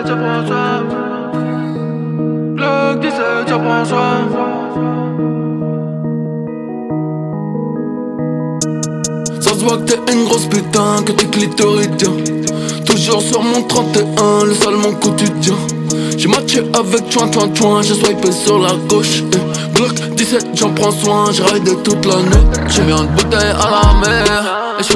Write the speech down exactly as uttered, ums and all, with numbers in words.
ça prend soin. Glock dix-sept, ça prend soin. Ça se voit que t'es une grosse putain, que t'es clitoridien. Toujours sur mon trente et un, le sale mon quotidien. J'ai matché avec Chouin Chouin Chouin, j'ai swipé sur la gauche eh. Glock dix-sept, j'en prends soin, j'ai raidé toute la nuit. J'ai mis une bouteille à la mer.